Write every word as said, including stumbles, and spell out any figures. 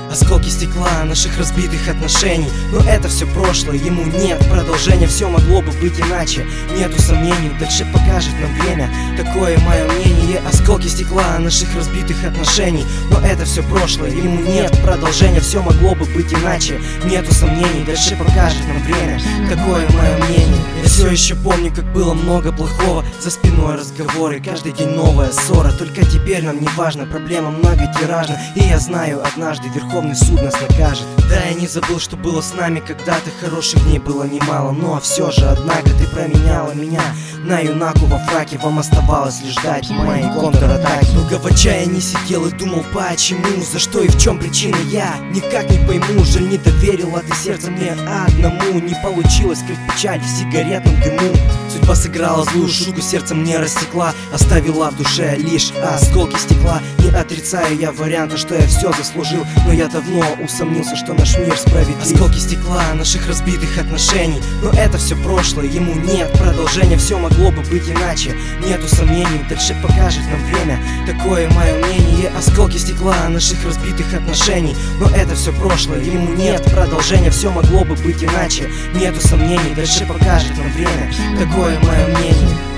Осколки стекла наших разбитых отношений, но это все прошлое, ему нет продолжения. Все могло бы быть иначе, нету сомнений, дальше покажет нам время. Такое мое мнение. Осколки стекла наших разбитых отношений, но это все прошлое, ему нет продолжения. Все могло бы быть иначе, нету сомнений, дальше покажет нам время. Такое мое мнение. Я все еще помню, как было много плохого, за спиной разговоры, каждый день новая ссора. Только теперь нам не важно, проблема многотиражна, и я знаю, однажды Верховный суд нас накажет. Да, я не забыл, что было с нами когда-то, хороших дней было немало, но все же, однако, ты променяла меня на юнаку во фраке. Вам оставалось лишь ждать моей контратаки. Долго в отчаянии сидел и думал, почему, за что и в чем причина, я никак не пойму. Жаль, не доверила ты сердце мне одному, не получилось, как печаль в сигаретном дыму. Судьба сыграла злую шутку, сердце мне рассекла, оставила в душе лишь осколки стекла. Не отрицаю я варианта, что я все заслужил, но я давно усомнился, что наш мир справедлив. Осколки стекла наших разбитых отношений, но это все прошлое, ему нет продолжения. Все могло бы быть иначе, нету сомнений, дальше покажет нам время. Такое мое мнение. Осколки стекла наших разбитых отношений, но это все прошлое, ему нет продолжения. Все могло бы быть иначе, нету сомнений, дальше покажет нам время. Такое мое мнение.